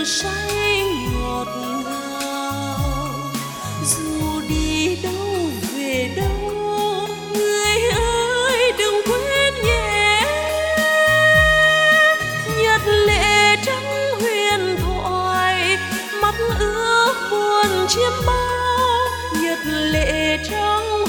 say ngọt ngào. Dù đi đâu về đâu, người ơi đừng quên nhé. Nhật lệ trắng huyền thoại, mắt ước buồn chiêm bao. Nhật lệ trắng